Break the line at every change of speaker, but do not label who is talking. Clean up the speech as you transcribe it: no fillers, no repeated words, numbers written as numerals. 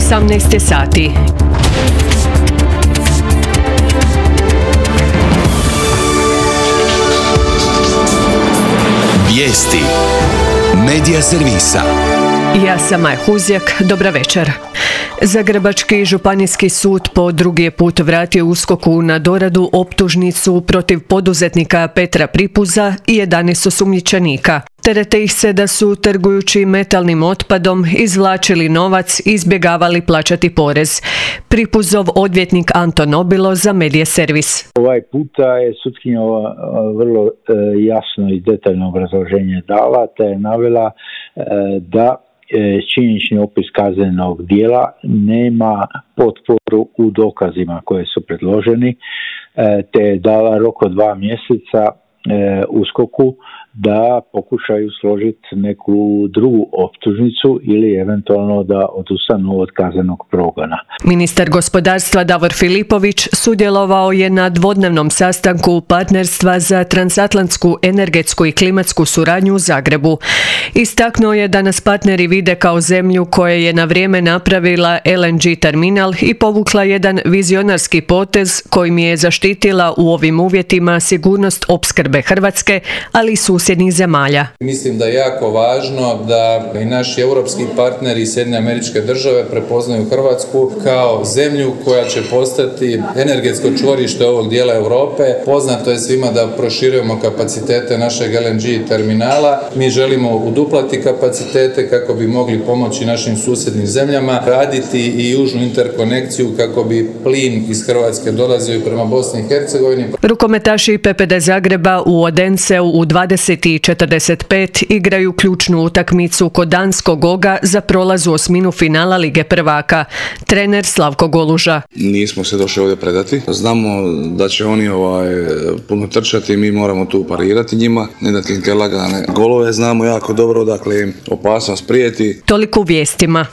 18 sati.
Vijesti Medija servisa.
Ja sam Maja Huzjak, dobra večer. Zagrebački županijski sud po drugi je put vratio USKOK-u na doradu optužnicu protiv poduzetnika Petra Pripuza i 11 osumnjičenika. Terete ih se da su, trgujući metalnim otpadom, izvlačili novac i izbjegavali plaćati porez. Pripuzov odvjetnik Anton Nobilo za Medija servis.
Ovaj puta je sutkinja vrlo jasno i detaljno obrazloženje dala, te je navela da činjenični opis kaznenog djela nema potporu u dokazima koje su predloženi, te je dala rok od 2 mjeseca USKOK-u da pokušaju složiti neku drugu optužnicu ili eventualno da odustanu od kaznenog progona.
Ministar gospodarstva Davor Filipović sudjelovao je na dvodnevnom sastanku partnerstva za transatlantsku energetsku i klimatsku suradnju u Zagrebu. Istaknuo je da nas partneri vide kao zemlju koja je na vrijeme napravila LNG terminal i povukla jedan vizionarski potez kojim je zaštitila u ovim uvjetima sigurnost opskrbe Hrvatske, ali i susjednih zemalja.
Mislim da je jako važno da i naši europski partneri i Sjedinjene Američke Države prepoznaju Hrvatsku kao zemlju koja će postati energetsko čvorište ovog dijela Europe. Poznato je svima da proširujemo kapacitete našeg LNG terminala. Mi želimo uduplati kapacitete kako bi mogli pomoći našim susjednim zemljama, raditi i južnu interkonekciju kako bi plin iz Hrvatske dolazio i prema Bosni i Hercegovini.
Rukometaši PPD Zagreba u Odenceu u 20:45 igraju ključnu utakmicu kod danskog Oga za prolaz u osminu finala Lige prvaka. Trener Slavko Goluža.
Nismo se došli ovdje predati. Znamo da će oni puno trčati i mi moramo tu parirati njima, ne dati im te lagane golove. Znamo jako dobro dakle im opasnost prijeti.
Toliko u vijestima.